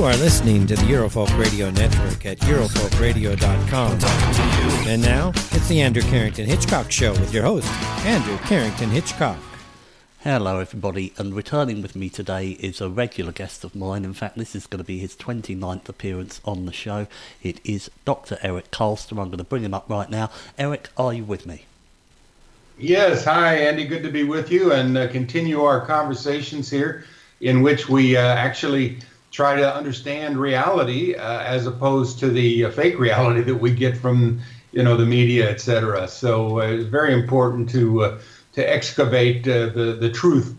are listening to the Eurofolk Radio Network at eurofolkradio.com. And now, it's the Andrew Carrington Hitchcock Show with your host, Andrew Carrington Hitchcock. Hello everybody, and returning with me today is a regular guest of mine. In fact, this is going to be his 29th appearance on the show. It is Dr. Erik Karlstrom. I'm going to bring him up right now. Erik, are you with me? Yes, hi Andy, good to be with you and continue our conversations here in which we actually try to understand reality as opposed to the fake reality that we get from, the media, etc. So it's very important to excavate the truth,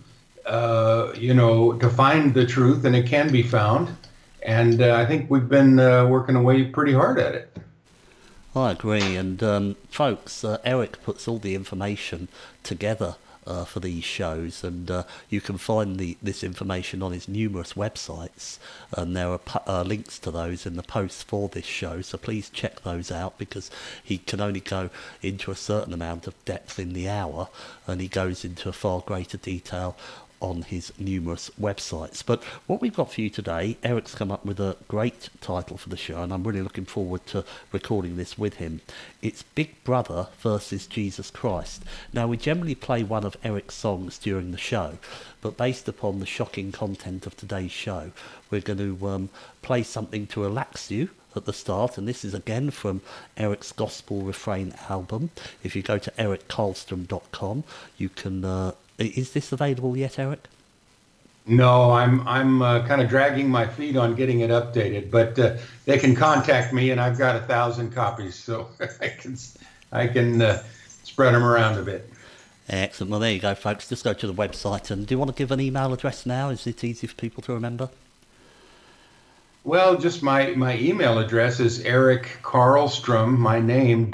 to find the truth, and it can be found. And I think we've been working away pretty hard at it. I agree. And folks, Erik puts all the information together for these shows, and you can find this information on his numerous websites, and there are links to those in the posts for this show, so please check those out, because he can only go into a certain amount of depth in the hour, and he goes into a far greater detail on his numerous websites. But what we've got for you today, Erik's come up with a great title for the show, and I'm really looking forward to recording this with him. It's Big Brother versus Jesus Christ. Now, we generally play one of Erik's songs during the show, but based upon the shocking content of today's show, we're going to play something to relax you at the start, and this is again from Erik's Gospel Refrain album. If you go to erikkarlstrom.com, you can... Is this available yet, Erik? No, I'm kind of dragging my feet on getting it updated, but they can contact me, and I've got 1,000 copies, so I can spread them around a bit. Excellent. Well, there you go, folks. Just go to the website. And do you want to give an email address now? Is it easy for people to remember? Well, just my email address is Erik Karlstrom, my name,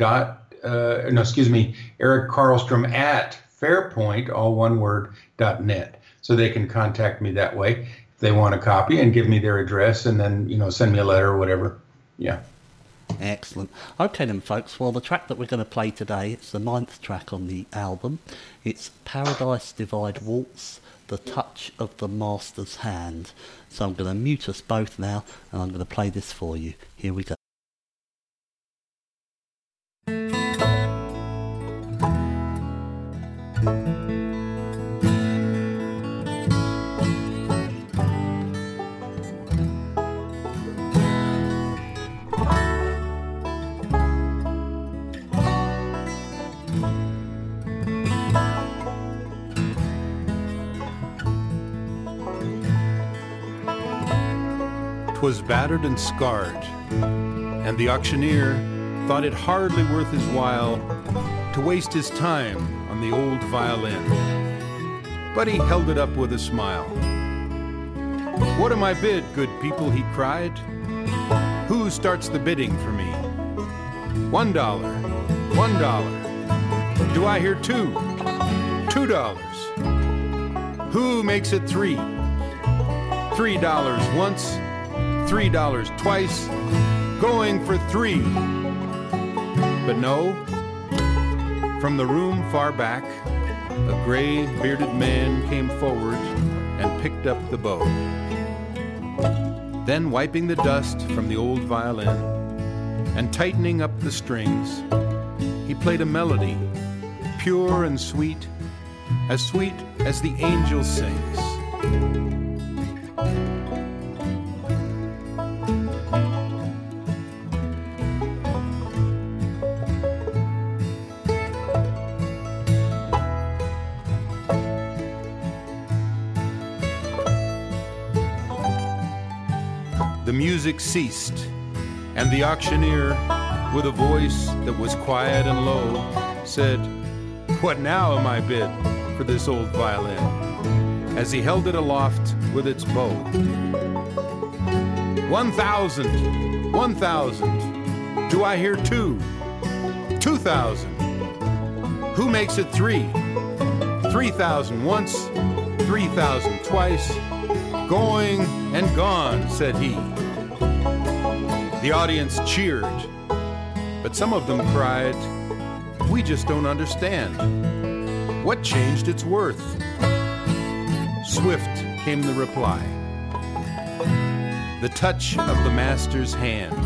Erik Karlstrom at Fairpoint, all one word, .net. So they can contact me that way if they want a copy and give me their address, and then, send me a letter or whatever. Yeah. Excellent. Okay then, folks. Well, the track that we're going to play today, it's the 9th track on the album. It's Paradise Divide Waltz, The Touch of the Master's Hand. So I'm going to mute us both now, and I'm going to play this for you. Here we go. 'Twas battered and scarred, and the auctioneer thought it hardly worth his while to waste his time on the old violin. But he held it up with a smile. "What am I bid, good people?" he cried. "Who starts the bidding for me?" $1, $1. Do I hear two? $2. Who makes it three? $3 once, $3 twice, going for $3. But no, from the room far back, a gray bearded man came forward and picked up the bow. Then, wiping the dust from the old violin and tightening up the strings, he played a melody, pure and sweet as the angel sings. The music ceased, and the auctioneer, with a voice that was quiet and low, said, "What now am I bid for this old violin?" as he held it aloft with its bow. 1,000, 1,000. Do I hear two? 2,000. Who makes it three? 3,000 once, 3,000 twice. Going and gone, said he. The audience cheered, but some of them cried, "We just don't understand. What changed its worth?" Swift came the reply. The touch of the master's hand.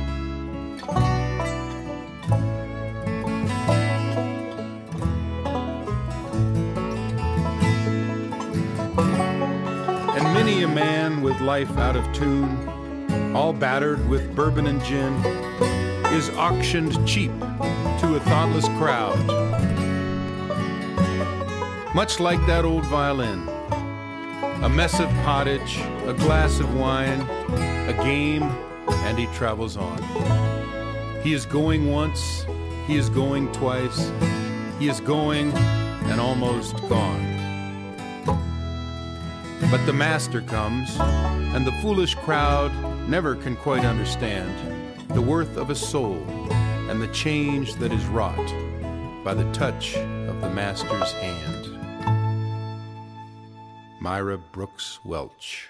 And many a man with life out of tune, all battered with bourbon and gin, is auctioned cheap to a thoughtless crowd. Much like that old violin, a mess of pottage, a glass of wine, a game, and he travels on. He is going once, he is going twice, he is going and almost gone. But the master comes, and the foolish crowd never can quite understand the worth of a soul and the change that is wrought by the touch of the master's hand. Myra Brooks Welch.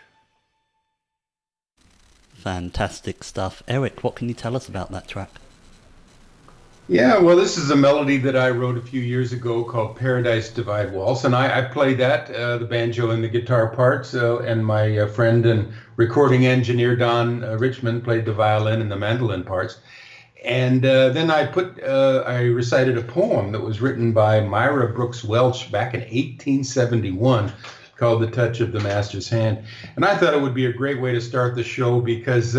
Fantastic stuff. Eric, what can you tell us about that track? Yeah, well, this is a melody that I wrote a few years ago called Paradise Divide Waltz, and I played that, the banjo and the guitar parts, and my friend and recording engineer Don Richmond played the violin and the mandolin parts. And then I recited a poem that was written by Myra Brooks Welch back in 1871 called The Touch of the Master's Hand. And I thought it would be a great way to start the show because,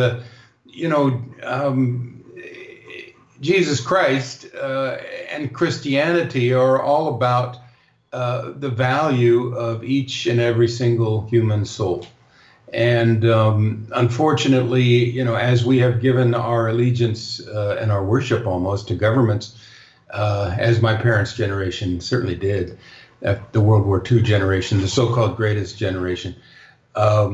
Jesus Christ and Christianity are all about the value of each and every single human soul. And unfortunately, as we have given our allegiance and our worship almost to governments, as my parents' generation certainly did, the World War II generation, the so-called greatest generation, as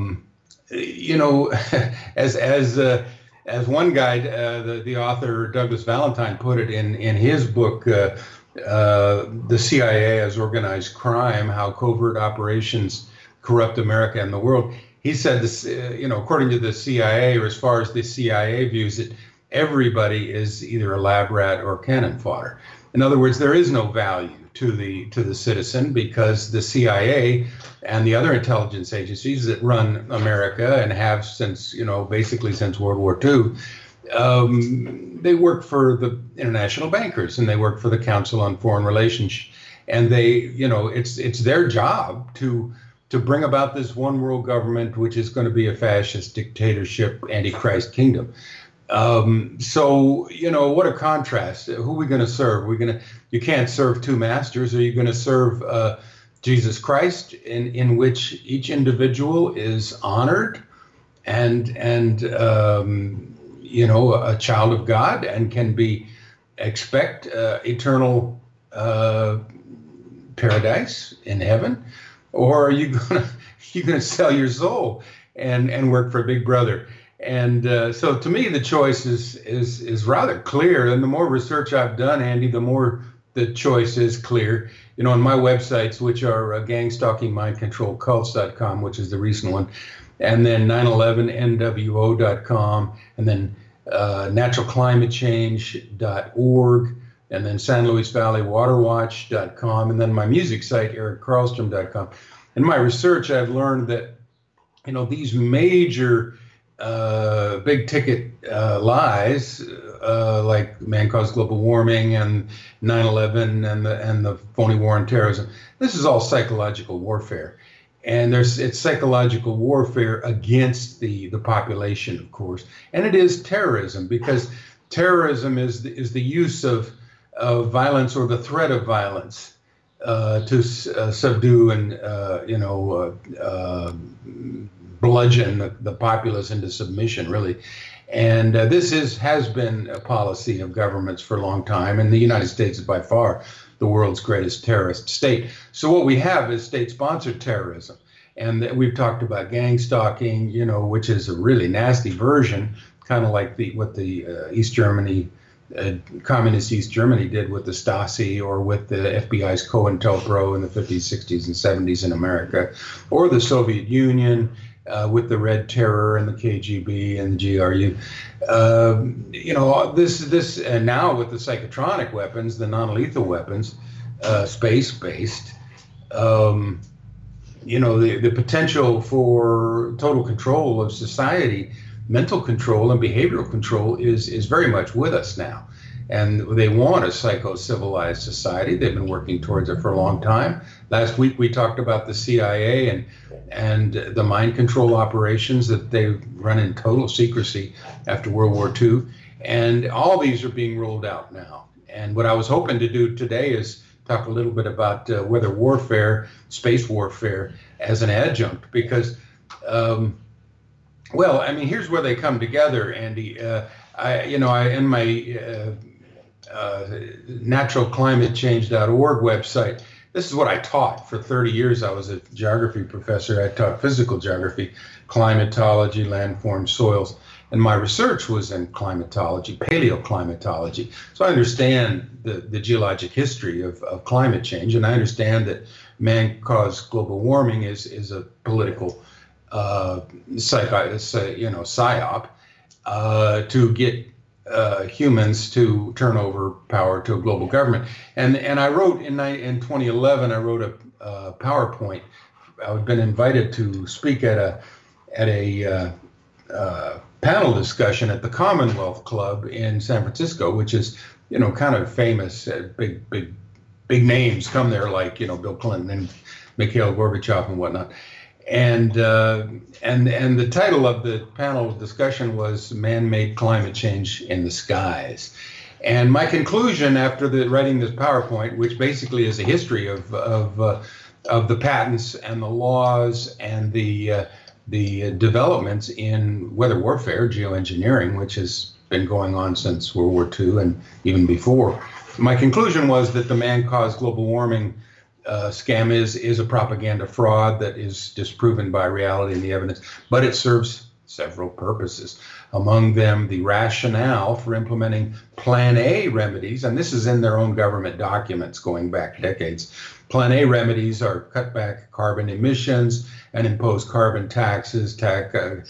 one guy, the author Douglas Valentine put it in his book, The CIA as Organized Crime, How Covert Operations Corrupt America and the World. He said this, according to the CIA, or as far as the CIA views it, everybody is either a lab rat or cannon fodder. In other words, there is no value to the citizen because the CIA and the other intelligence agencies that run America and have since, basically since World War II, they work for the international bankers and they work for the Council on Foreign Relations. And they, it's their job to bring about this one world government, which is going to be a fascist dictatorship, Antichrist kingdom. So, what a contrast. Who are we going to serve? You can't serve two masters. Are you going to serve Jesus Christ, in which each individual is honored and a child of God and can expect eternal paradise in heaven? Or are you going to sell your soul and work for Big Brother? And so to me, the choice is rather clear. And the more research I've done, Andy, the more the choice is clear. On my websites, which are gangstalkingmindcontrolcults.com, which is the recent one, and then 911nwo.com, and then naturalclimatechange.org, and then San Luis Valley Waterwatch.com, and then my music site, erickarlstrom.com. In my research, I've learned that, these major big ticket lies, like man caused global warming and 9/11 and the phony war on terrorism. This is all psychological warfare, and it's psychological warfare against the population, of course, and it is terrorism because terrorism is the use of violence or the threat of violence to subdue and bludgeon the populace into submission, really. And this has been a policy of governments for a long time, and the United States is by far the world's greatest terrorist state. So what we have is state-sponsored terrorism, and we've talked about gang stalking, which is a really nasty version, kind of like what the East Germany, communist East Germany did with the Stasi, or with the FBI's COINTELPRO in the 50s, 60s, and 70s in America, or the Soviet Union. With the Red Terror and the KGB and the GRU, this and now with the psychotronic weapons, the non-lethal weapons, space-based, the potential for total control of society mental control and behavioral control is very much with us now. And they want a psycho-civilized society. They've been working towards it for a long time. Last week we talked about the CIA and the mind control operations that they run in total secrecy after World War II. And all these are being rolled out now. And what I was hoping to do today is talk a little bit about weather warfare, space warfare as an adjunct, because, here's where they come together, Andy. In my naturalclimatechange.org website, this is what I taught for 30 years. I was a geography professor. I taught physical geography, climatology, landforms, soils, and my research was in climatology, paleoclimatology. So I understand the geologic history of climate change, and I understand that man-caused global warming is a political psyop to get humans to turn over power to a global government. And I wrote in 2011, I wrote a PowerPoint. I've been invited to speak at a panel discussion at the Commonwealth Club in San Francisco, which is, kind of famous. Big names come there, like, Bill Clinton and Mikhail Gorbachev and whatnot. And the title of the panel discussion was "Man-Made Climate Change in the Skies." And my conclusion after writing this PowerPoint, which basically is a history of the patents and the laws and the developments in weather warfare, geoengineering, which has been going on since World War II and even before. My conclusion was that the man-caused global warming scam is a propaganda fraud that is disproven by reality and the evidence, but it serves several purposes. Among them, the rationale for implementing Plan A remedies, and this is in their own government documents going back decades. Plan A remedies are cut back carbon emissions and impose carbon taxes, so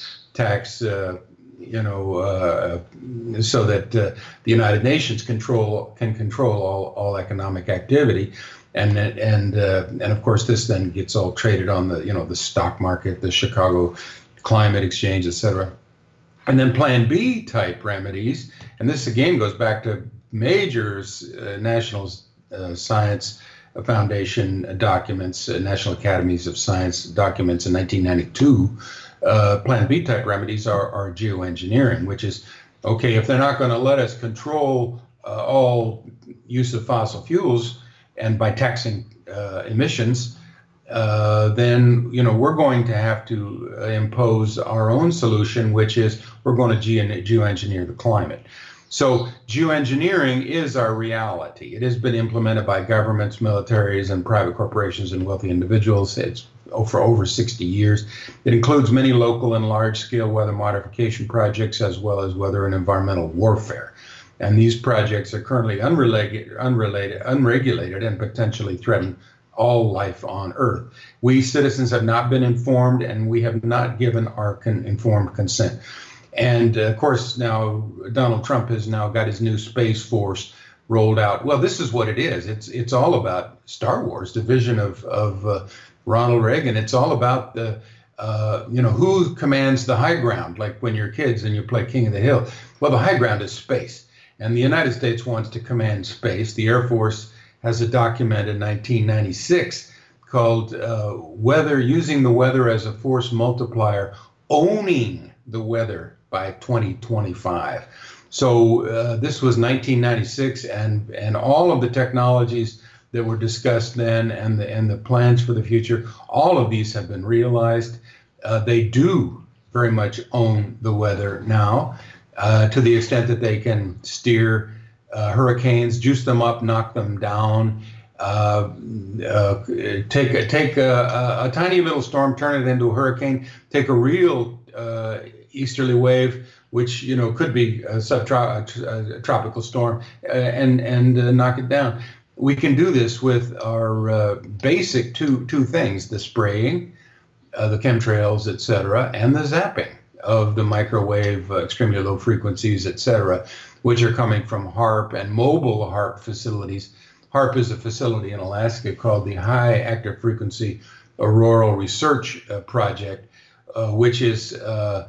that the United Nations can control all economic activity. And of course, this then gets all traded on the stock market, the Chicago Climate Exchange, et cetera. And then Plan B type remedies, and this again goes back to major national science foundation documents, National Academies of Science documents in 1992. Plan B type remedies are geoengineering, which is, okay, if they're not going to let us control all use of fossil fuels, and by taxing emissions, then we're going to have to impose our own solution, which is we're going to geoengineer the climate. So geoengineering is our reality. It has been implemented by governments, militaries, and private corporations and wealthy individuals. It's for over 60 years. It includes many local and large-scale weather modification projects, as well as weather and environmental warfare. And these projects are currently unregulated, and potentially threaten all life on Earth. We citizens have not been informed, and we have not given our informed consent. And of course, now Donald Trump has now got his new Space Force rolled out. Well, this is what it is. It's all about Star Wars, the vision of Ronald Reagan. It's all about who commands the high ground, like when you're kids and you play King of the Hill. Well, the high ground is space. And the United States wants to command space. The Air Force has a document in 1996 called Using the Weather as a Force Multiplier, Owning the Weather by 2025. So this was 1996, and all of the technologies that were discussed then and the plans for the future, all of these have been realized. They do very much own the weather now. To the extent that they can steer hurricanes, juice them up, knock them down, take a tiny little storm, turn it into a hurricane, take a real easterly wave, which could be a tropical storm, and knock it down. We can do this with our basic two things: the spraying, the chemtrails, etc., and the zapping of the microwave, extremely low frequencies, etc., which are coming from HAARP and mobile HAARP facilities. HAARP is a facility in Alaska called the High Active Frequency Auroral Research Project, which is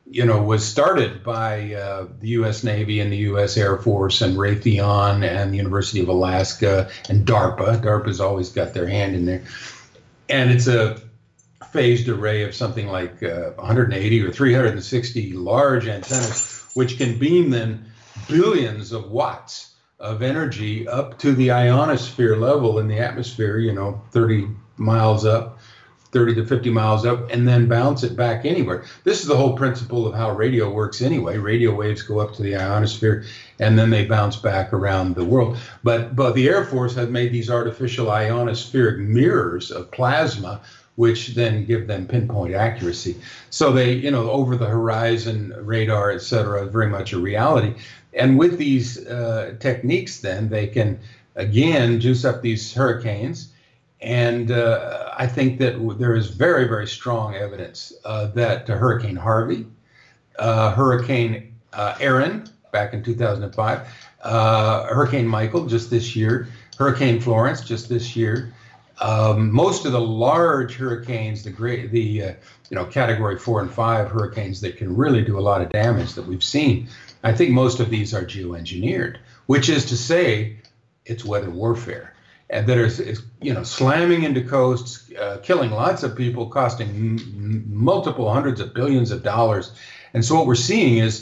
was started by the U.S. Navy and the U.S. Air Force and Raytheon and the University of Alaska and DARPA. DARPA's always got their hand in there. And it's a phased array of something like 180 or 360 large antennas, which can beam then billions of watts of energy up to the ionosphere level in the atmosphere, 30 miles up, 30 to 50 miles up, and then bounce it back anywhere. This is the whole principle of how radio works anyway. Radio waves go up to the ionosphere, and then they bounce back around the world. But the Air Force has made these artificial ionospheric mirrors of plasma, which then give them pinpoint accuracy. So they, over the horizon radar, et cetera, very much a reality. And with these techniques, then they can, again, juice up these hurricanes. And I think that there is very, very strong evidence that Hurricane Harvey, Hurricane Aaron back in 2005, Hurricane Michael just this year, Hurricane Florence just this year, most of the large hurricanes, the Category 4 and 5 hurricanes that can really do a lot of damage that we've seen, I think most of these are geoengineered, which is to say it's weather warfare. And that is slamming into coasts, killing lots of people, costing multiple hundreds of billions of dollars. And so what we're seeing is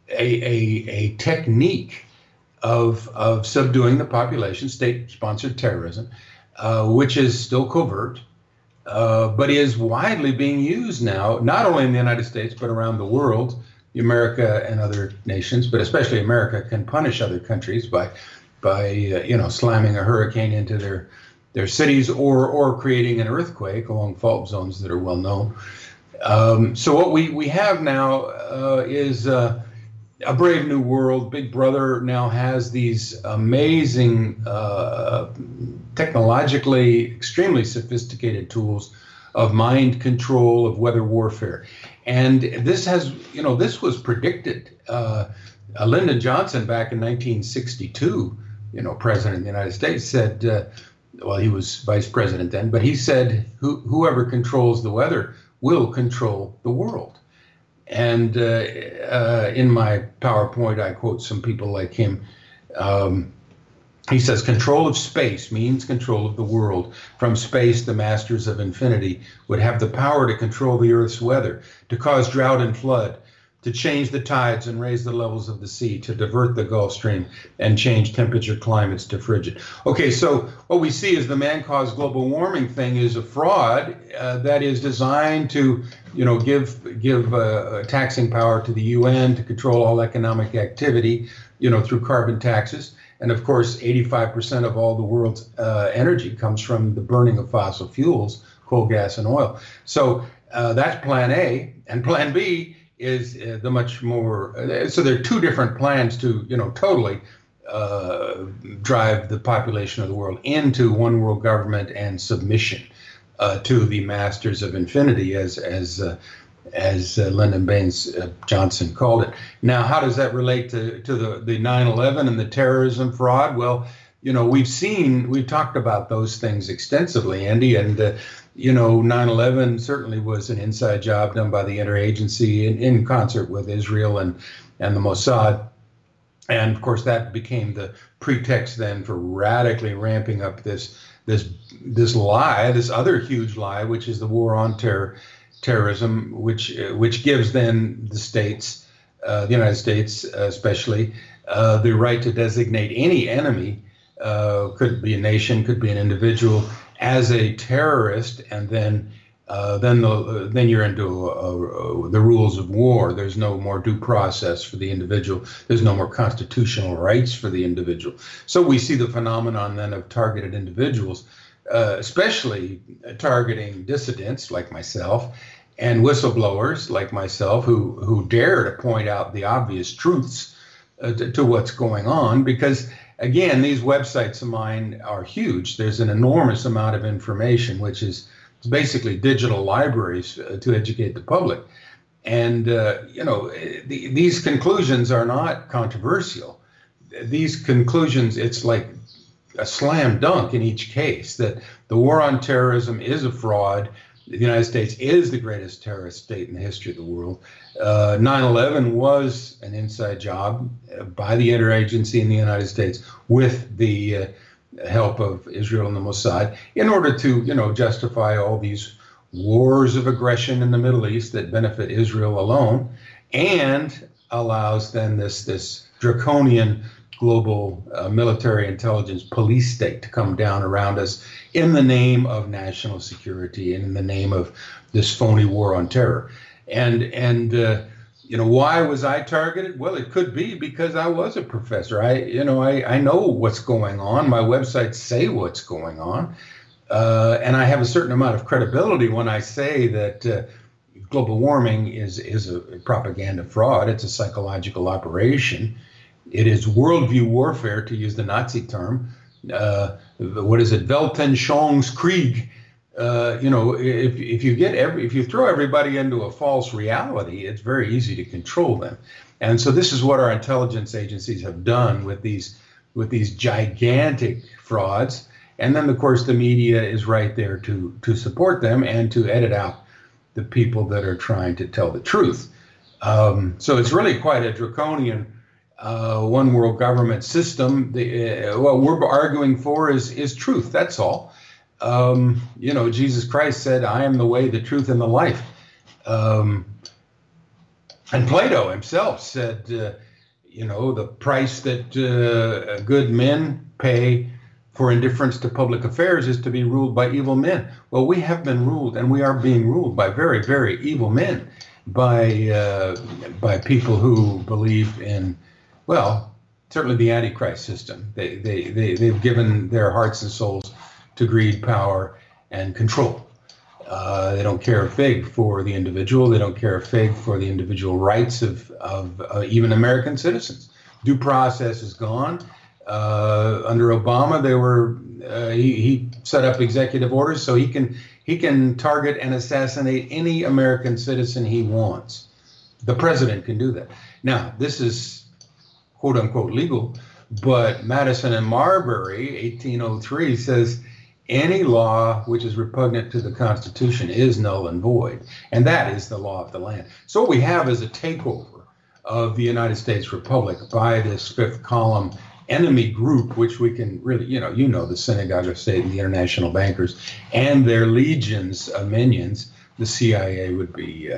a technique of subduing the population, state-sponsored terrorism, which is still covert, but is widely being used now, not only in the United States, but around the world. America and other nations, but especially America, can punish other countries by slamming a hurricane into their cities or creating an earthquake along fault zones that are well known. So what we have now is a brave new world. Big Brother now has these amazing, technologically extremely sophisticated tools of mind control, of weather warfare. And this has, this was predicted. Lyndon Johnson back in 1962, president of the United States, said, he was vice president then, but he said, whoever controls the weather will control the world. And in my PowerPoint, I quote some people like him. He says, control of space means control of the world. From space, the masters of infinity would have the power to control the Earth's weather, to cause drought and flood, to change the tides and raise the levels of the sea, to divert the Gulf Stream and change temperature climates to frigid. Okay, so what we see is the man-caused global warming thing is a fraud that is designed to, give taxing power to the UN to control all economic activity, through carbon taxes. And of course, 85% of all the world's energy comes from the burning of fossil fuels, coal, gas, and oil. So that's plan A. And plan B is the much more, so there are two different plans to, totally drive the population of the world into one world government and submission to the masters of infinity, as Lyndon Baines Johnson called it. Now, how does that relate to the 9/11 and the terrorism fraud? Well, we've talked about those things extensively, Andy, and 9/11 certainly was an inside job done by the interagency in concert with Israel and the Mossad. And of course, that became the pretext then for radically ramping up this lie, this other huge lie, which is the war on terrorism, which gives then the states, the United States especially, the right to designate any enemy, could be a nation, could be an individual, as a terrorist, and then you're into the rules of war. There's no more due process for the individual. There's no more constitutional rights for the individual. So we see the phenomenon then of targeted individuals, especially targeting dissidents like myself and whistleblowers like myself who dare to point out the obvious truths to what's going on, because again, these websites of mine are huge. There's an enormous amount of information, which is basically digital libraries to educate the public. And, these conclusions are not controversial. These conclusions, it's like a slam dunk in each case that the war on terrorism is a fraud. the United States is the greatest terrorist state in the history of the world. 9/11 was an inside job by the interagency in the United States with the help of Israel and the Mossad in order to, justify all these wars of aggression in the Middle East that benefit Israel alone, and allows then this draconian global military intelligence police state to come down around us in the name of national security and in the name of this phony war on terror. And why was I targeted? Well, it could be because I was a professor. I know what's going on. My websites say what's going on. And I have a certain amount of credibility when I say that global warming is a propaganda fraud. It's a psychological operation. It is worldview warfare, to use the Nazi term. What is it? Weltanschauungskrieg. If you throw everybody into a false reality, it's very easy to control them. And so this is what our intelligence agencies have done with these gigantic frauds. And then, of course, the media is right there to support them and to edit out the people that are trying to tell the truth. So it's really quite a draconian one world government system. What we're arguing for is truth. That's all. Jesus Christ said, "I am the way, the truth, and the life." And Plato himself said, the price that good men pay for indifference to public affairs is to be ruled by evil men. Well, we have been ruled, and we are being ruled by very, very evil men, by people who believe in, certainly the Antichrist system. They've given their hearts and souls to greed, power, and control. They don't care a fig for the individual. They don't care a fig for the individual rights of even American citizens. Due process is gone. Under Obama, he set up executive orders so he can target and assassinate any American citizen he wants. The president can do that. Now, this is quote unquote legal, but Madison and Marbury, 1803, says any law which is repugnant to the Constitution is null and void, and that is the law of the land. So what we have is a takeover of the United States Republic by this fifth column enemy group, which we can really, the Synagogue of Satan, the international bankers, and their legions of minions. The CIA would be,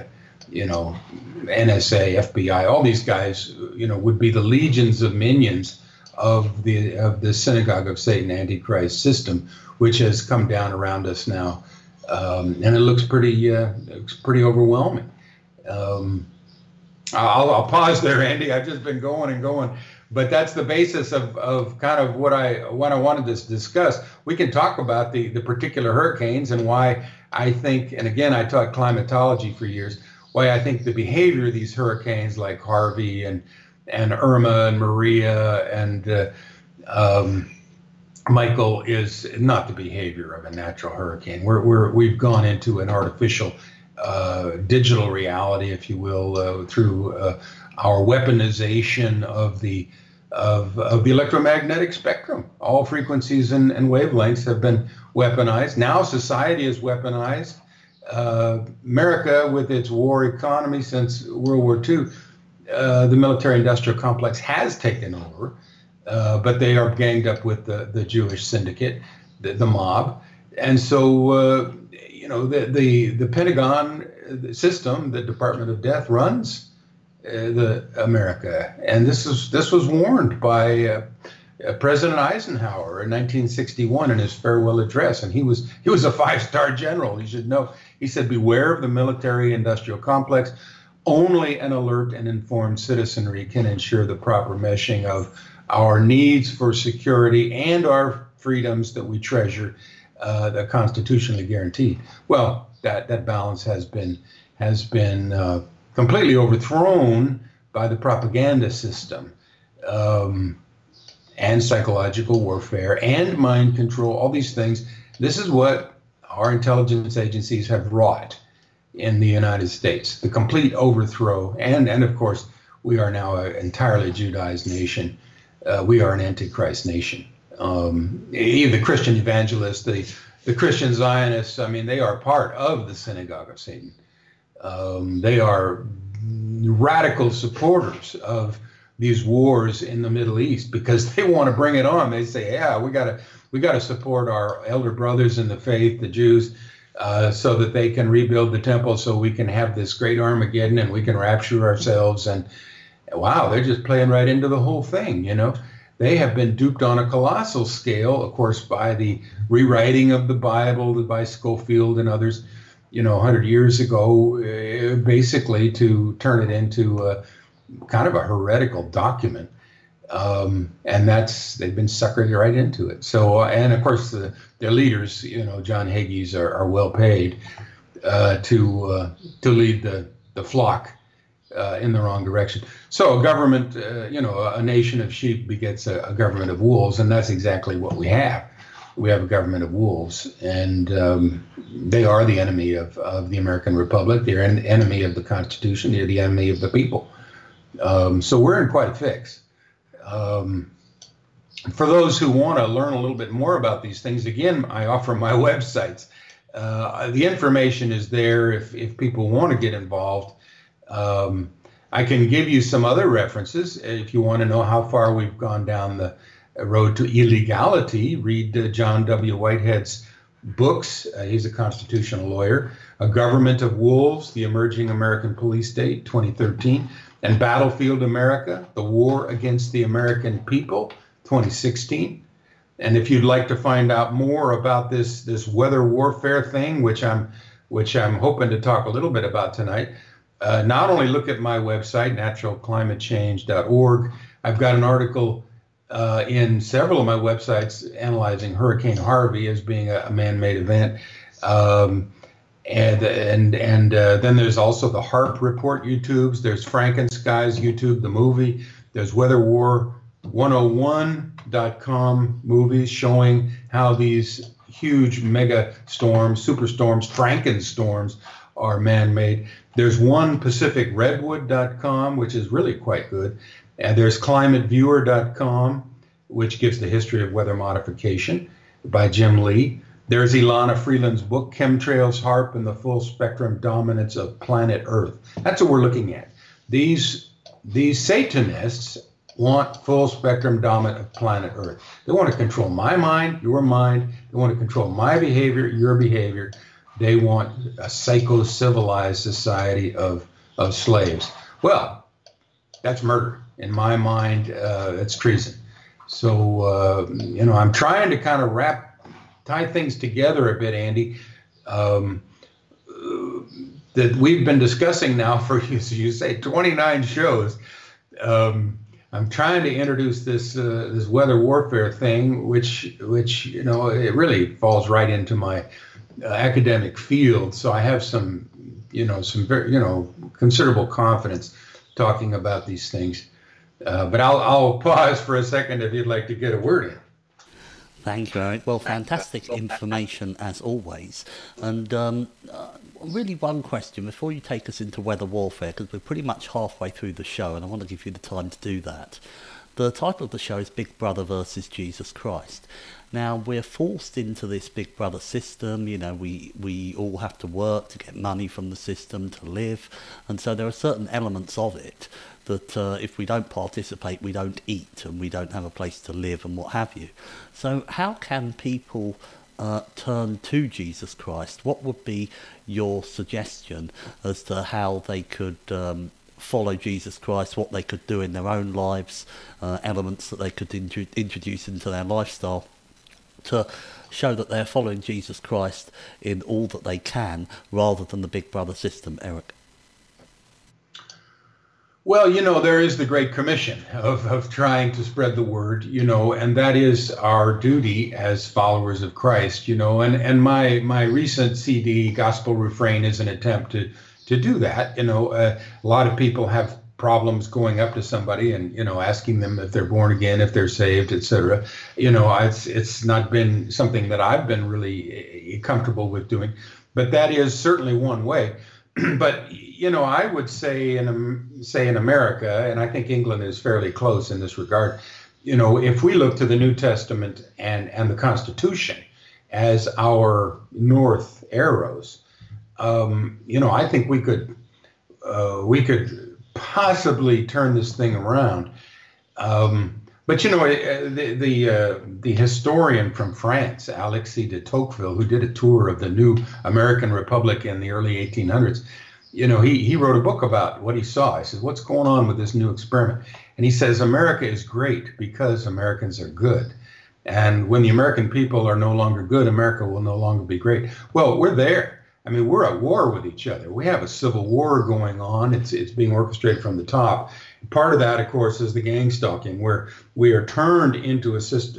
NSA, FBI, all these guys, would be the legions of minions of the Synagogue of Satan Antichrist system, which has come down around us now, and it looks pretty overwhelming. I'll pause there, Andy. I've just been going and going. But that's the basis of kind of what I wanted to discuss. We can talk about the particular hurricanes and why I think, and again, I taught climatology for years, why I think the behavior of these hurricanes like Harvey and Irma and Maria and Michael is not the behavior of a natural hurricane. We've gone into an artificial digital reality, if you will, through our weaponization of the electromagnetic spectrum. All frequencies and wavelengths have been weaponized. Now society is weaponized. America, with its war economy since World War II, the military-industrial complex has taken over, but they are ganged up with the Jewish syndicate, the mob, and so the Pentagon system, the Department of Death, runs the America, and this was warned by President Eisenhower in 1961 in his farewell address, and he was a 5-star general. You should know. He said, "Beware of the military-industrial complex. Only an alert and informed citizenry can ensure the proper meshing of our needs for security and our freedoms that we treasure, that constitutionally guaranteed." Well, that balance has been completely overthrown by the propaganda system, and psychological warfare and mind control, all these things. This is what our intelligence agencies have wrought in the United States, the complete overthrow. And of course, we are now an entirely Judaized nation. We are an Antichrist nation. The Christian evangelists, the the Christian Zionists, I mean, they are part of the synagogue of Satan. They are radical supporters of these wars in the Middle East because they want to bring it on. They say, yeah, we got to support our elder brothers in the faith, the Jews, so that they can rebuild the temple, so we can have this great Armageddon and we can rapture ourselves. And wow, they're just playing right into the whole thing, you know. They have been duped on a colossal scale, of course, by the rewriting of the Bible by Schofield and others, you know, 100 years ago, basically to turn it into kind of a heretical document. And they've been suckered right into it. So, and of course, their leaders, you know, John Hagee's are well paid to lead the flock in the wrong direction. So a government, a nation of sheep begets a government of wolves, and that's exactly what we have. We have a government of wolves, and they are the enemy of the American Republic. They're an enemy of the Constitution. They're the enemy of the people. So we're in quite a fix. For those who want to learn a little bit more about these things, again, I offer my websites. The information is there if people want to get involved. I can give you some other references if you want to know how far we've gone down the road to illegality. Read John W. Whitehead's books. He's a constitutional lawyer. A Government of Wolves, The Emerging American Police State, 2013. And Battlefield America, The War Against the American People, 2016. And if you'd like to find out more about this weather warfare thing, which I'm hoping to talk a little bit about tonight, not only look at my website, naturalclimatechange.org. I've got an article in several of my websites analyzing Hurricane Harvey as being a man-made event. And then there's also the HARP Report YouTubes. There's Frankenskies YouTube, the movie. There's WeatherWar101.com movies showing how these huge mega storms, superstorms, Frankenstorms are man-made. There's one PacificRedwood.com, which is really quite good. And there's ClimateViewer.com, which gives the history of weather modification by Jim Lee. There's Ilana Freeland's book, Chemtrails, HARP, and the Full Spectrum Dominance of Planet Earth. That's what we're looking at. These Satanists want full spectrum dominance of planet Earth. They want to control my mind, your mind. They want to control my behavior, your behavior. They want a psycho-civilized society of slaves. Well, that's murder. In my mind, it's treason. So, I'm trying to kind of tie things together a bit, Andy, that we've been discussing now for, as you say, 29 shows. I'm trying to introduce this weather warfare thing, which it really falls right into my academic field. So I have some very, considerable confidence talking about these things. But I'll pause for a second if you'd like to get a word in. Thank you, Eric. Well, fantastic information as always. And really one question before you take us into weather warfare, because we're pretty much halfway through the show and I want to give you the time to do that. The title of the show is Big Brother versus Jesus Christ. Now, we're forced into this Big Brother system. We all have to work to get money from the system to live. And so there are certain elements of it that if we don't participate, we don't eat and we don't have a place to live and what have you. So how can people turn to Jesus Christ? What would be your suggestion as to how they could follow Jesus Christ, what they could do in their own lives, elements that they could introduce into their lifestyle to show that they're following Jesus Christ in all that they can rather than the Big Brother system, Eric? Well, there is the Great Commission of trying to spread the word, and that is our duty as followers of Christ, and my recent CD, Gospel Refrain, is an attempt to do that. A lot of people have problems going up to somebody and, asking them if they're born again, if they're saved, etc. It's not been something that I've been really comfortable with doing, but that is certainly one way. But, I would say in America, and I think England is fairly close in this regard, if we look to the New Testament and the Constitution as our north arrows. I think we could possibly turn this thing around. But the historian from France, Alexis de Tocqueville, who did a tour of the new American Republic in the early 1800s, he wrote a book about what he saw. He says, what's going on with this new experiment? And he says, America is great because Americans are good. And when the American people are no longer good, America will no longer be great. Well, we're there. I mean, we're at war with each other. We have a civil war going on. It's being orchestrated from the top. Part of that, of course, is the gang stalking, where we are turned into a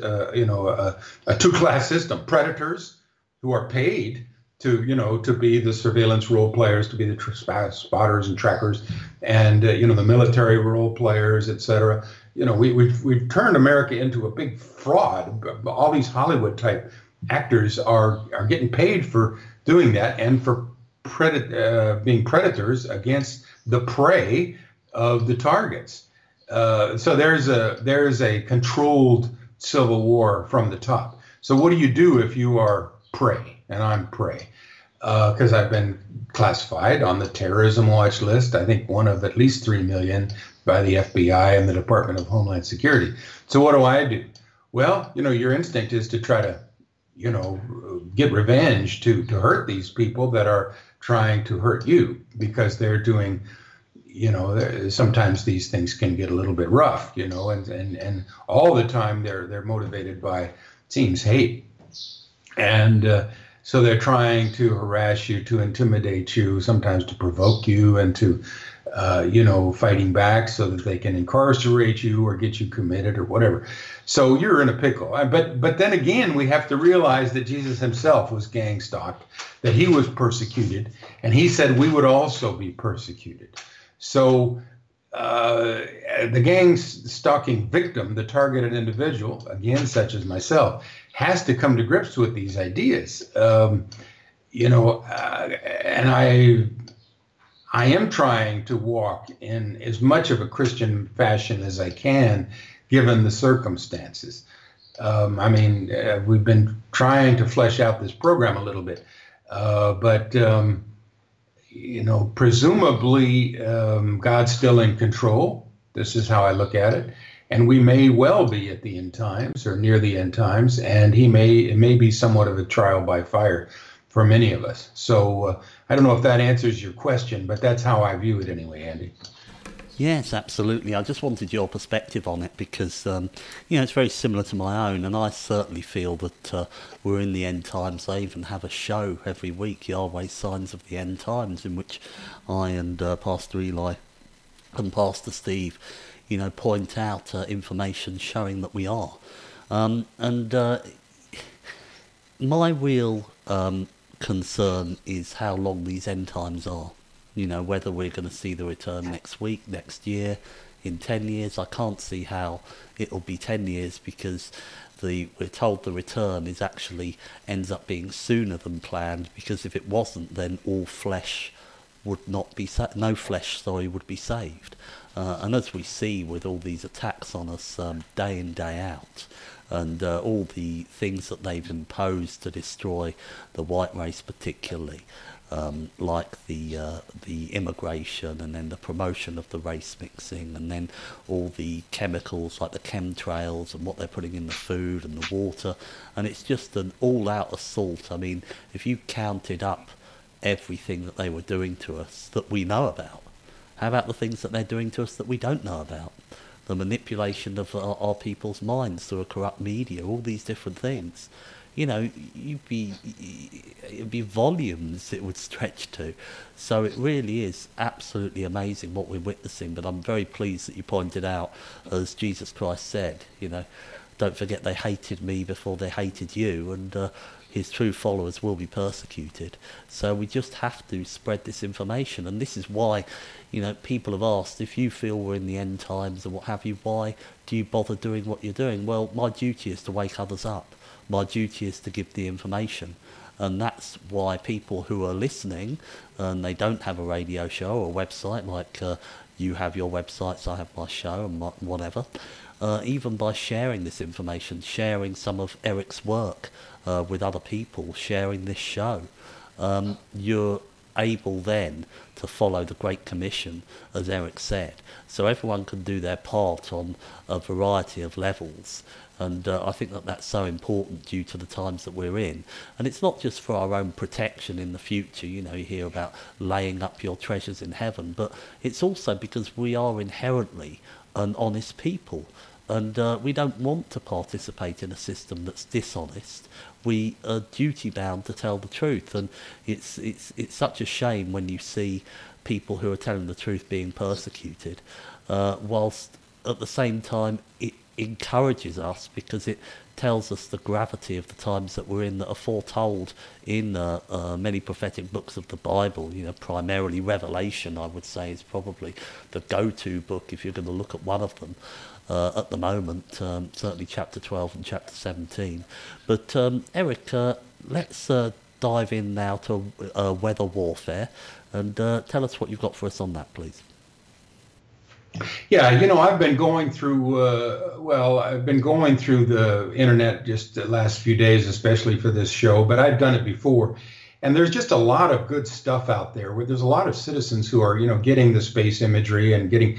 two-class system. Predators who are paid to be the surveillance role players, to be the spotters and trackers, and the military role players, et cetera. We've turned America into a big fraud. All these Hollywood type actors are getting paid for doing that, and for being predators against the prey of the targets. So there's a controlled civil war from the top. So what do you do if you are prey? And I'm prey, because I've been classified on the terrorism watch list. I think one of at least 3 million by the FBI and the Department of Homeland Security. So what do? Well, your instinct is to try to get revenge, to hurt these people that are trying to hurt you, because they're doing, sometimes these things can get a little bit rough, and all the time they're motivated by, seems, hate. And so they're trying to harass you, to intimidate you, sometimes to provoke you, and to, fighting back so that they can incarcerate you or get you committed or whatever. So you're in a pickle. But then again, we have to realize that Jesus himself was gang stalked, that he was persecuted, and he said we would also be persecuted. So the gang stalking victim, the targeted individual, again, such as myself, has to come to grips with these ideas. And I am trying to walk in as much of a Christian fashion as I can, given the circumstances. We've been trying to flesh out this program a little bit, but presumably God's still in control. This is how I look at it. And we may well be at the end times or near the end times, and it may be somewhat of a trial by fire for many of us. So I don't know if that answers your question, but that's how I view it anyway, Andy. Yes, absolutely. I just wanted your perspective on it because, it's very similar to my own, and I certainly feel that we're in the end times. I even have a show every week, Yahweh Signs of the End Times, in which I and Pastor Eli and Pastor Steve, point out information showing that we are. My real concern is how long these end times are. Whether we're going to see the return next week, next year, in 10 years. I can't see how it'll be 10 years because we're told the return ends up being sooner than planned, because if it wasn't, then all flesh would not be no flesh would be saved. And as we see with all these attacks on us day in, day out, and all the things that they've imposed to destroy the white race particularly, like the immigration, and then the promotion of the race mixing, and then all the chemicals like the chemtrails and what they're putting in the food and the water, and it's just an all-out assault. I mean, if you counted up everything that they were doing to us that we know about, how about the things that they're doing to us that we don't know about? The manipulation of our people's minds through a corrupt media, all these different things. It'd be volumes it would stretch to. So it really is absolutely amazing what we're witnessing. But I'm very pleased that you pointed out, as Jesus Christ said, don't forget they hated me before they hated you, and his true followers will be persecuted. So we just have to spread this information. And this is why, people have asked, if you feel we're in the end times and what have you, why do you bother doing what you're doing? Well, my duty is to wake others up. My duty is to give the information. And that's why people who are listening, and they don't have a radio show or a website, like you have your websites, I have my show and whatever, even by sharing this information, sharing some of Eric's work with other people, sharing this show, you're able then to follow the Great Commission, as Eric said. So everyone can do their part on a variety of levels. And I think that that's so important due to the times that we're in. And it's not just for our own protection in the future. You know, you hear about laying up your treasures in heaven, but it's also because we are inherently an honest people. And we don't want to participate in a system that's dishonest. We are duty-bound to tell the truth. And it's such a shame when you see people who are telling the truth being persecuted, whilst at the same time it encourages us, because it tells us the gravity of the times that we're in, that are foretold in many prophetic books of the Bible. You know, primarily Revelation, I would say, is probably the go-to book if you're going to look at one of them at the moment, certainly chapter 12 and chapter 17. But Eric, let's dive in now to weather warfare, and tell us what you've got for us on that, please. Yeah, you know, I've been going through, I've been going through the internet just the last few days, especially for this show, but I've done it before. And there's just a lot of good stuff out there where there's a lot of citizens who are, you know, getting the space imagery and getting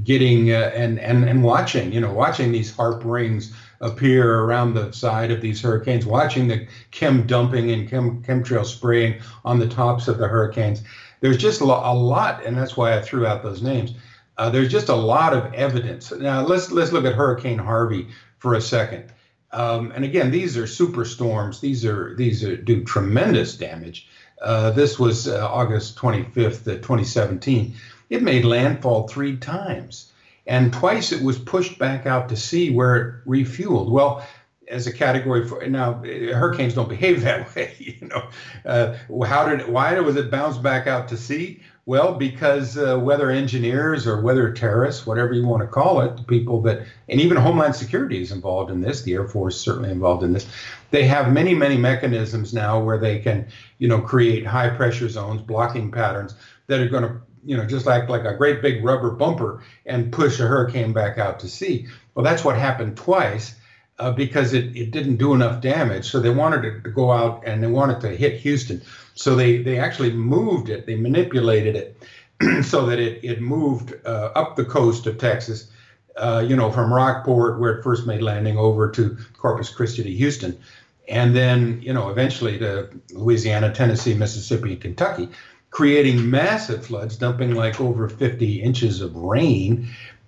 and watching these HAARP rings appear around the side of these hurricanes, watching the chem dumping and chemtrail spraying on the tops of the hurricanes. There's just a lot, and that's why I threw out those names. There's just a lot of evidence. Now let's look at Hurricane Harvey for a second. And again, these are superstorms. These do tremendous damage. This was August 25th, 2017. It made landfall 3 times, and twice it was pushed back out to sea where it refueled. Well, as a category 4, now hurricanes don't behave that way. You know, why was it bounced back out to sea? Well, because weather engineers or weather terrorists, whatever you want to call it, the people that, and even Homeland Security is involved in this, the Air Force is certainly involved in this. They have many, many mechanisms now where they can, you know, create high pressure zones, blocking patterns that are going to, you know, just like a great big rubber bumper and push a hurricane back out to sea. Well, that's what happened twice because it didn't do enough damage. So they wanted it to go out and they wanted to hit Houston. So they actually moved it, they manipulated it so that it moved up the coast of Texas, you know, from Rockport, where it first made landing, over to Corpus Christi to Houston. And then, you know, eventually to Louisiana, Tennessee, Mississippi, and Kentucky, creating massive floods, dumping like over 50 inches of rain,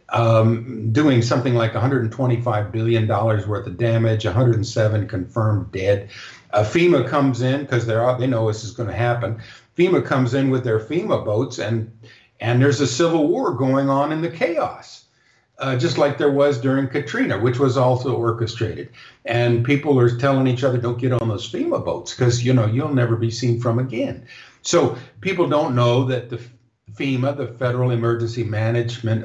doing something like $125 billion worth of damage, 107 confirmed dead. FEMA comes in because they know this is going to happen. FEMA comes in with their FEMA boats, and there's a civil war going on in the chaos, just like there was during Katrina, which was also orchestrated. And people are telling each other, don't get on those FEMA boats because, you know, you'll never be seen from again. So people don't know that the FEMA, the Federal Emergency Management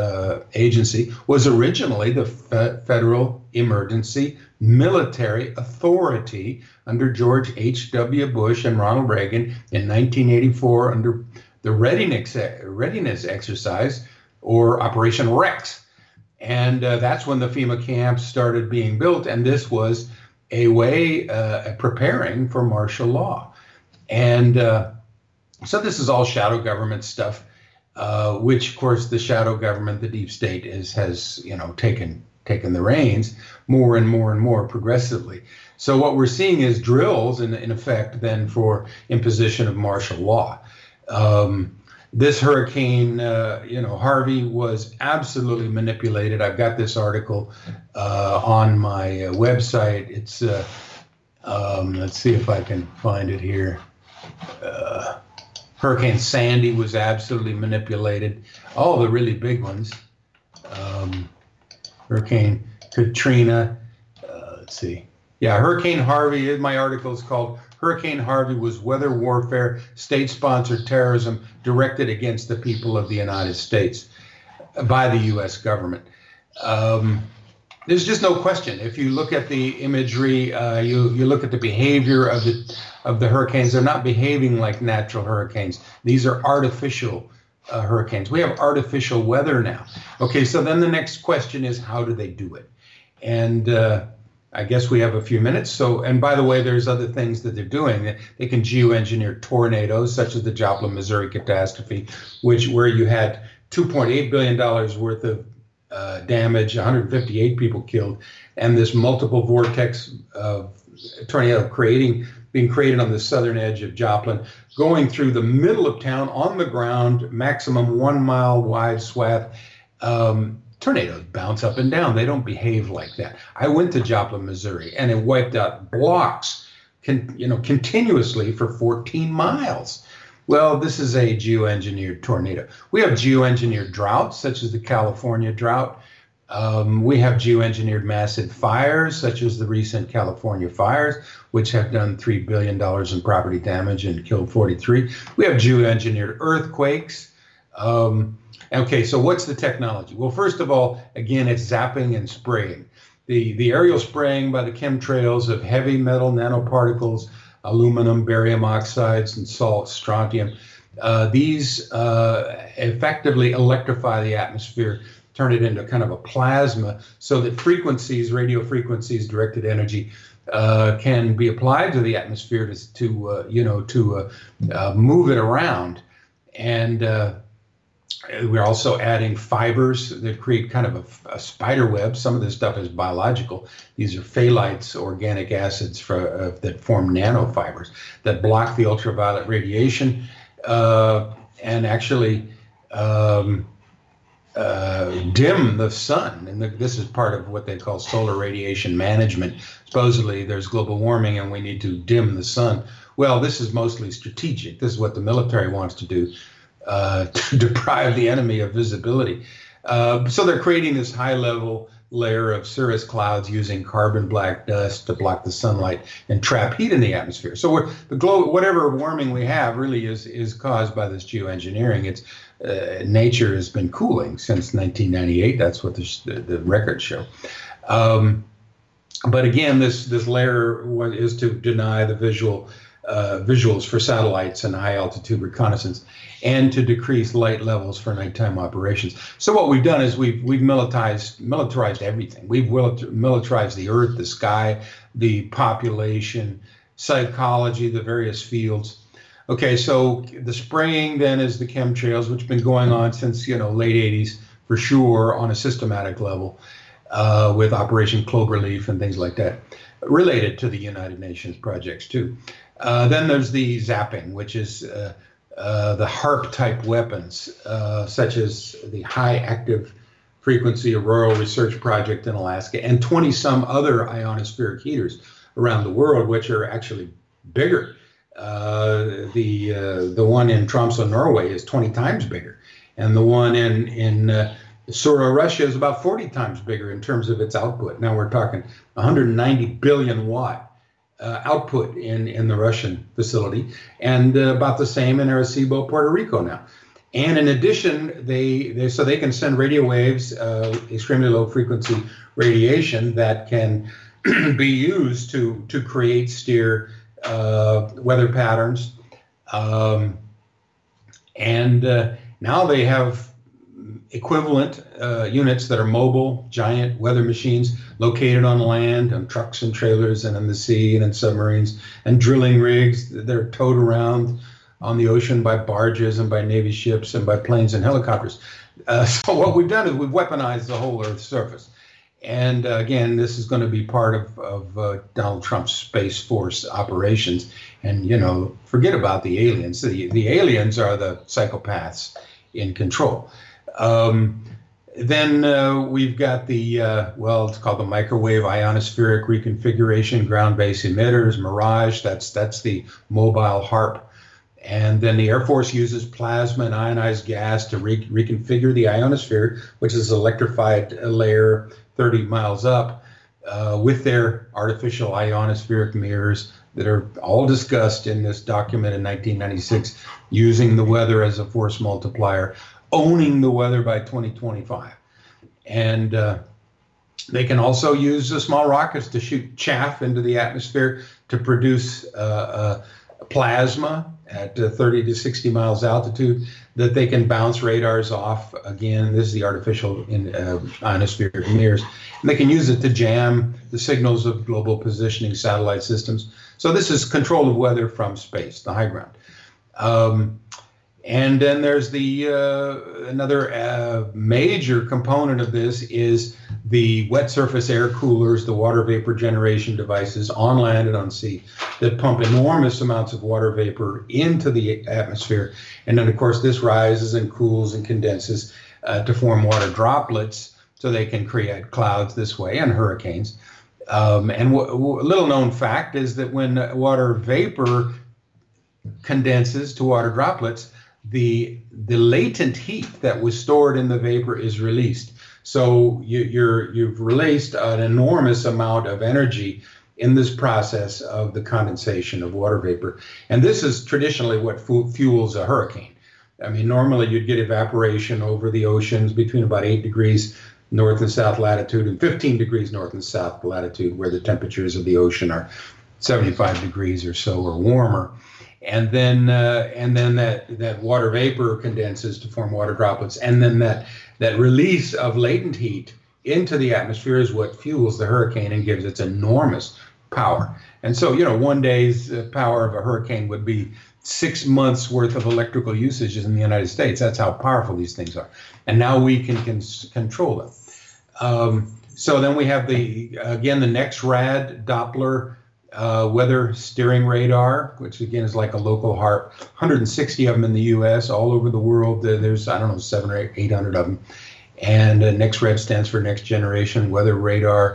Agency, was originally the Federal Emergency Military Authority under George H.W. Bush and Ronald Reagan in 1984 under the readiness exercise, or Operation Rex. And that's when the FEMA camps started being built. And this was a way of preparing for martial law. And so this is all shadow government stuff, which, of course, the shadow government, the deep state, has you know, taken the reins more and more and more progressively. So what we're seeing is drills, in effect, then, for imposition of martial law. This hurricane, you know, Harvey, was absolutely manipulated. I've got this article on my website. It's let's see if I can find it here. Hurricane Sandy was absolutely manipulated. All the really big ones. Hurricane Katrina. Let's see. Yeah, Hurricane Harvey. My article is called Hurricane Harvey was weather warfare, state-sponsored terrorism directed against the people of the United States by the U.S. government. There's just no question. If you look at the imagery, you look at the behavior of the hurricanes. They're not behaving like natural hurricanes. These are artificial hurricanes. We have artificial weather now. Okay, so then the next question is, how do they do it? And I guess we have a few minutes. So, and by the way, there's other things that they're doing. They can geoengineer tornadoes, such as the Joplin, Missouri catastrophe, where you had $2.8 billion worth of damage, 158 people killed, and this multiple vortex tornado being created on the southern edge of Joplin, going through the middle of town on the ground, maximum 1 mile wide swath. Tornadoes bounce up and down. They don't behave like that. I went to Joplin, Missouri, and it wiped out blocks continuously for 14 miles. Well, this is a geoengineered tornado. We have geoengineered droughts, such as the California drought. We have geoengineered massive fires, such as the recent California fires, which have done $3 billion in property damage and killed 43. We have geoengineered earthquakes. Okay, so what's the technology? Well, first of all, again, it's zapping and spraying. The aerial spraying by the chemtrails of heavy metal nanoparticles, aluminum, barium oxides, and salts, strontium. These effectively electrify the atmosphere, turn it into kind of a plasma, so that frequencies, radio frequencies, directed energy, can be applied to the atmosphere to move it around. And we're also adding fibers that create kind of a spider web. Some of this stuff is biological. These are phthalates, organic acids that form nanofibers that block the ultraviolet radiation and actually dim the sun. And this is part of what they call solar radiation management. Supposedly there's global warming and we need to dim the sun. Well, this is mostly strategic. This is what the military wants to do. To deprive the enemy of visibility. So they're creating this high-level layer of cirrus clouds using carbon black dust to block the sunlight and trap heat in the atmosphere. So whatever warming we have really is caused by this geoengineering. It's nature has been cooling since 1998. That's what the records show. But again, this layer is to deny the visuals for satellites and high altitude reconnaissance, and to decrease light levels for nighttime operations. So what we've done is we've militarized everything. We've militarized the earth, the sky, the population, psychology, the various fields. Okay, so the spraying then is the chemtrails, which have been going on since late 80s for sure on a systematic level, with Operation Cloverleaf and things like that, related to the United Nations projects too. Then there's the zapping, which is the HARP-type weapons, such as the High Active Frequency Auroral Research Project in Alaska, and 20-some other ionospheric heaters around the world, which are actually bigger. The one in Tromsø, Norway, is 20 times bigger, and the one in Sura, Russia, is about 40 times bigger in terms of its output. Now we're talking 190 billion watt. Output in the Russian facility, and about the same in Arecibo, Puerto Rico now. And in addition, they can send radio waves, extremely low frequency radiation that can be used to create, steer weather patterns. And now they have equivalent units that are mobile, giant weather machines located on land, on trucks and trailers, and in the sea and in submarines, and drilling rigs that are towed around on the ocean by barges and by Navy ships and by planes and helicopters. So what we've done is we've weaponized the whole Earth's surface. And again, this is going to be part of Donald Trump's Space Force operations. And, forget about the aliens. The aliens are the psychopaths in control. Then we've got it's called the microwave ionospheric reconfiguration, ground-based emitters, Mirage. That's the mobile HARP. And then the Air Force uses plasma and ionized gas to reconfigure the ionosphere, which is an electrified layer 30 miles up, with their artificial ionospheric mirrors that are all discussed in this document in 1996, using the weather as a force multiplier, owning the weather by 2025. And they can also use small rockets to shoot chaff into the atmosphere to produce plasma at 30 to 60 miles altitude that they can bounce radars off. Again, this is the artificial ionospheric mirrors. And they can use it to jam the signals of global positioning satellite systems. So this is control of weather from space, the high ground. And then there's the another major component of this is the wet surface air coolers, the water vapor generation devices on land and on sea that pump enormous amounts of water vapor into the atmosphere. And then, of course, this rises and cools and condenses to form water droplets so they can create clouds this way and hurricanes. And a little known fact is that when water vapor condenses to water droplets, the latent heat that was stored in the vapor is released. So you've released an enormous amount of energy in this process of the condensation of water vapor. And this is traditionally what fuels a hurricane. I mean, normally you'd get evaporation over the oceans between about 8 degrees north and south latitude and 15 degrees north and south latitude, where the temperatures of the ocean are 75 degrees or so or warmer. And then that water vapor condenses to form water droplets. And then that release of latent heat into the atmosphere is what fuels the hurricane and gives its enormous power. And so, one day's power of a hurricane would be 6 months worth of electrical usage in the United States. That's how powerful these things are. And now we can control them. So then we have the NEXRAD Doppler weather steering radar, which again is like a local HAARP. 160 of them in the U.S., all over the world. There's, 700 or 800 of them. And NEXRAD stands for Next Generation Weather Radar.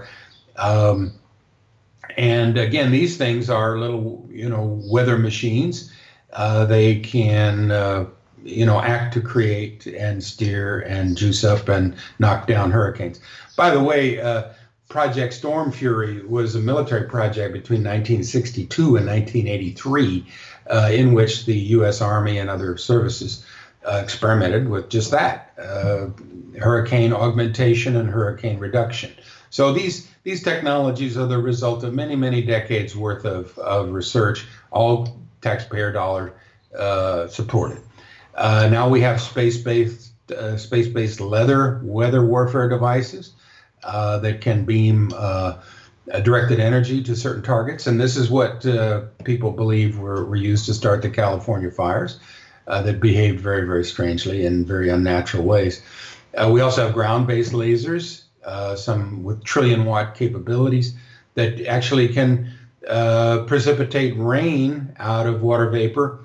And again, these things are little, weather machines. They can, act to create and steer and juice up and knock down hurricanes. By the way, Project Storm Fury was a military project between 1962 and 1983 in which the U.S. Army and other services experimented with just that, hurricane augmentation and hurricane reduction. So these technologies are the result of many, many decades worth of research, all taxpayer dollar supported. Now we have space-based weather warfare devices that can beam directed energy to certain targets. And this is what people believe were used to start the California fires that behaved very, very strangely in very unnatural ways. We also have ground-based lasers, some with trillion-watt capabilities that actually can precipitate rain out of water vapor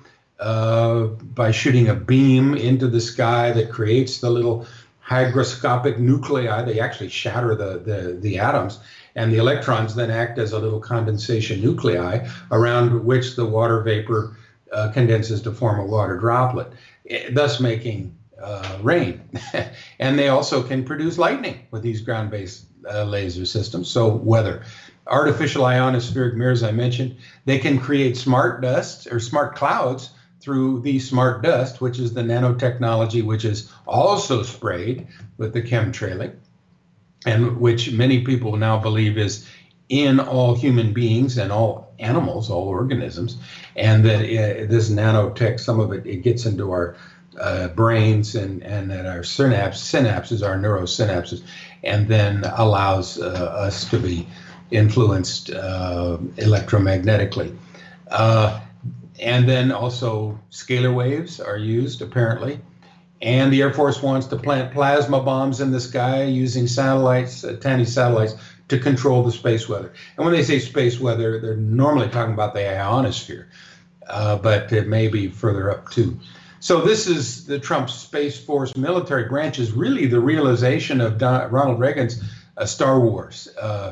by shooting a beam into the sky that creates the little hygroscopic nuclei. They actually shatter the atoms, and the electrons then act as a little condensation nuclei around which the water vapor condenses to form a water droplet, thus making rain. And they also can produce lightning with these ground-based laser systems. So weather. Artificial ionospheric mirrors, I mentioned, they can create smart dust or smart clouds through the smart dust, which is the nanotechnology, which is also sprayed with the chemtrailing, and which many people now believe is in all human beings and all animals, all organisms, and that this nanotech, some of it gets into our brains and at our synapses, our neurosynapses, and then allows us to be influenced electromagnetically. And then also scalar waves are used, apparently. And the Air Force wants to plant plasma bombs in the sky using satellites, tiny satellites, to control the space weather. And when they say space weather, they're normally talking about the ionosphere, but it may be further up too. So this is the Trump Space Force military branch is really the realization of Ronald Reagan's Star Wars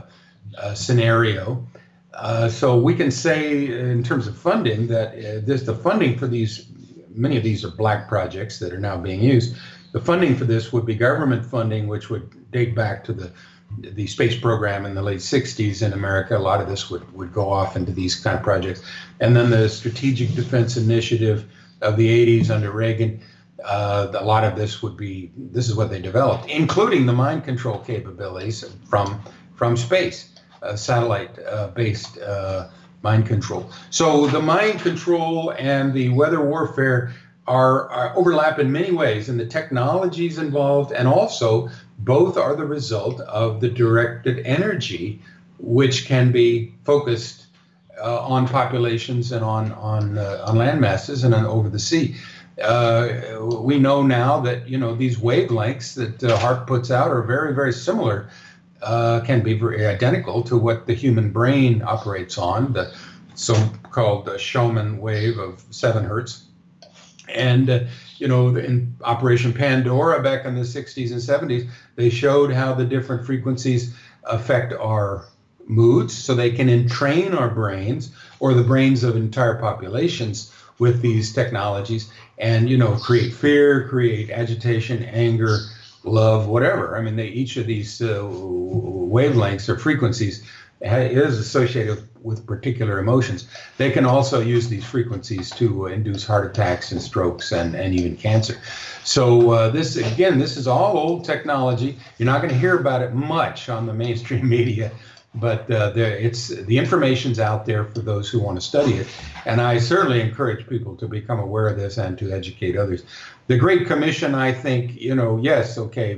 scenario. So we can say in terms of funding that the funding for these, many of these are black projects that are now being used. The funding for this would be government funding, which would date back to the space program in the late 60s in America. A lot of this would go off into these kind of projects. And then the Strategic Defense Initiative of the 80s under Reagan, a lot of this is what they developed, including the mind control capabilities from space. Satellite-based mind control. So the mind control and the weather warfare are overlap in many ways, and the technologies involved, and also both are the result of the directed energy, which can be focused on populations and on land masses and over the sea. We know now that these wavelengths that HAARP puts out are very, very similar, can be very identical to what the human brain operates on, the so-called Schumann wave of 7 hertz. And in Operation Pandora back in the 60s and 70s, they showed how the different frequencies affect our moods, so they can entrain our brains or the brains of entire populations with these technologies and, create fear, create agitation, anger, love, whatever. I mean, each of these wavelengths or frequencies is associated with particular emotions. They can also use these frequencies to induce heart attacks and strokes and even cancer. So this is all old technology. You're not going to hear about it much on the mainstream media, but the information's out there for those who want to study it. And I certainly encourage people to become aware of this and to educate others. The Great Commission, I think, yes, okay,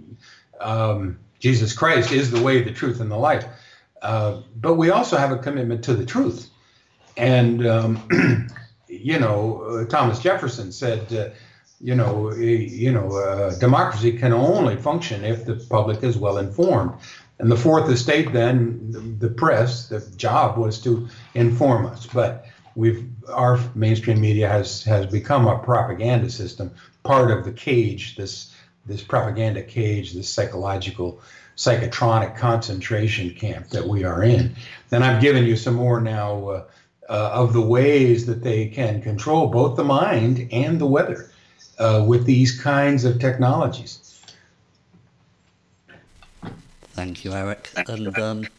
Jesus Christ is the way, the truth, and the life. But we also have a commitment to the truth. And, Thomas Jefferson said, democracy can only function if the public is well informed. And the Fourth Estate, then, the press, the job was to inform us. But our mainstream media has become a propaganda system, part of the cage, this propaganda cage, this psychotronic concentration camp that we are in. And I've given you some more now of the ways that they can control both the mind and the weather with these kinds of technologies. Thank you, Eric. And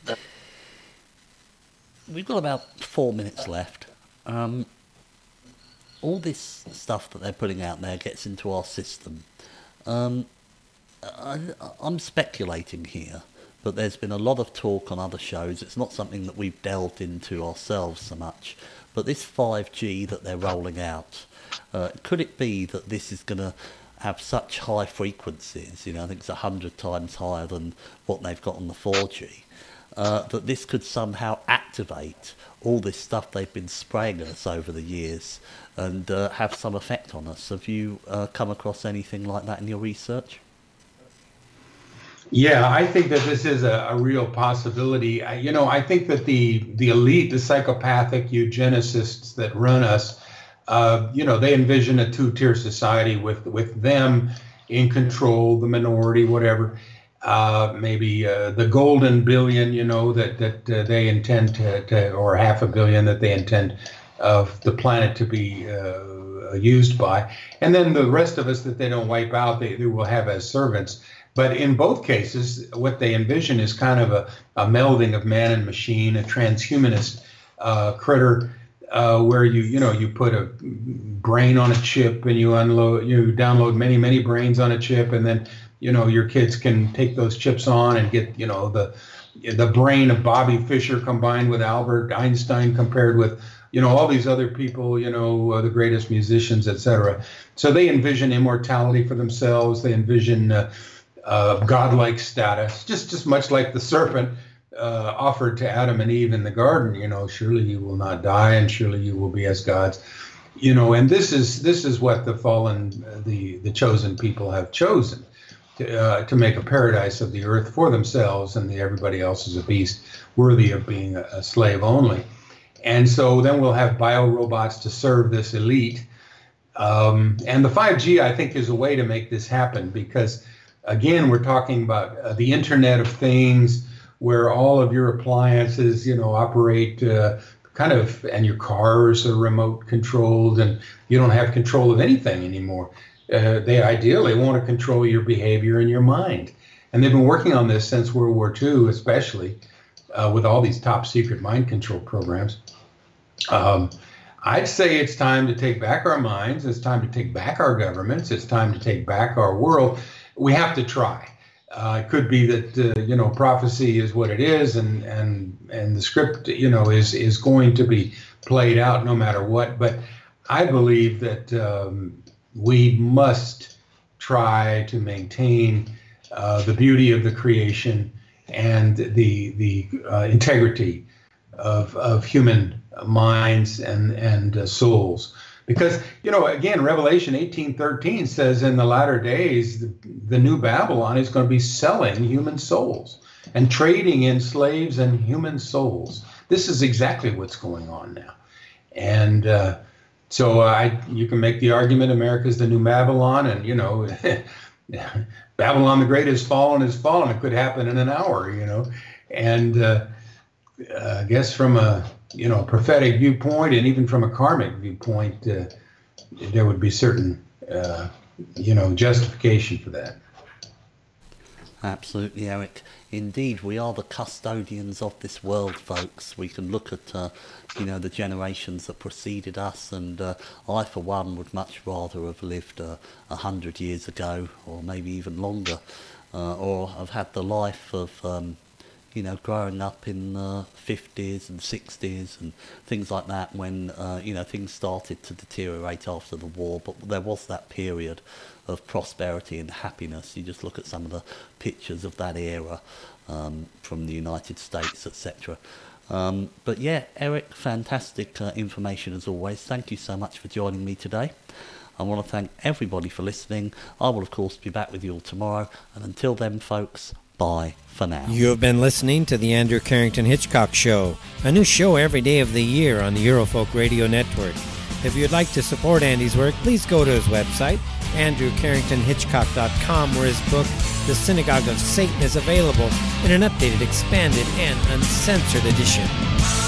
we've got about 4 minutes left. All this stuff that they're putting out there gets into our system. I'm speculating here, but there's been a lot of talk on other shows. It's not something that we've delved into ourselves so much. But this 5G that they're rolling out, could it be that this is going to have such high frequencies, I think it's 100 times higher than what they've got on the 4G, that this could somehow activate all this stuff they've been spraying us over the years and have some effect on us? Have you come across anything like that in your research? Yeah, I think that this is a real possibility. I think that the elite, the psychopathic eugenicists that run us, they envision a two-tier society with them in control, the minority, whatever, maybe the golden billion, that they intend to, or 500 million that they intend of the planet to be used by. And then the rest of us that they don't wipe out, they will have as servants. But in both cases, what they envision is kind of a melding of man and machine, a transhumanist critter, where you put a brain on a chip and you download many brains on a chip, and then your kids can take those chips on and get the brain of Bobby Fischer combined with Albert Einstein compared with all these other people, the greatest musicians, etc. So they envision immortality for themselves. They envision godlike status, just much like the serpent offered to Adam and Eve in the garden. Surely you will not die, and surely you will be as gods. And this is what the fallen, the chosen people have chosen to make a paradise of the earth for themselves, and everybody else is a beast worthy of being a slave only. And so then we'll have biorobots to serve this elite. And the 5G, I think, is a way to make this happen because, again, we're talking about the Internet of Things, where all of your appliances, operate and your cars are remote controlled, and you don't have control of anything anymore. They ideally want to control your behavior and your mind. And they've been working on this since World War II, especially with all these top secret mind control programs. I'd say it's time to take back our minds. It's time to take back our governments. It's time to take back our world. We have to try. It could be that prophecy is what it is, and the script is going to be played out no matter what. But I believe that we must try to maintain the beauty of the creation and the integrity of human minds and souls. Because, again, Revelation 18:13 says in the latter days, the new Babylon is going to be selling human souls and trading in slaves and human souls. This is exactly what's going on now. And so you can make the argument America's the new Babylon, and, Babylon the Great has fallen. It could happen in an hour, And I guess from a prophetic viewpoint, and even from a karmic viewpoint, there would be certain, justification for that. Absolutely, Eric. Indeed, we are the custodians of this world, folks. We can look at, the generations that preceded us, and I, for one, would much rather have lived 100 years ago, or maybe even longer, or have had the life of growing up in the 50s and 60s and things like that, when, things started to deteriorate after the war. But there was that period of prosperity and happiness. You just look at some of the pictures of that era from the United States, etc. But yeah, Eric, fantastic information as always. Thank you so much for joining me today. I want to thank everybody for listening. I will, of course, be back with you all tomorrow. And until then, folks, bye for now. You have been listening to the Andrew Carrington Hitchcock Show, a new show every day of the year on the Eurofolk Radio Network. If you'd like to support Andy's work, please go to his website, andrewcarringtonhitchcock.com, where his book, The Synagogue of Satan, is available in an updated, expanded, and uncensored edition.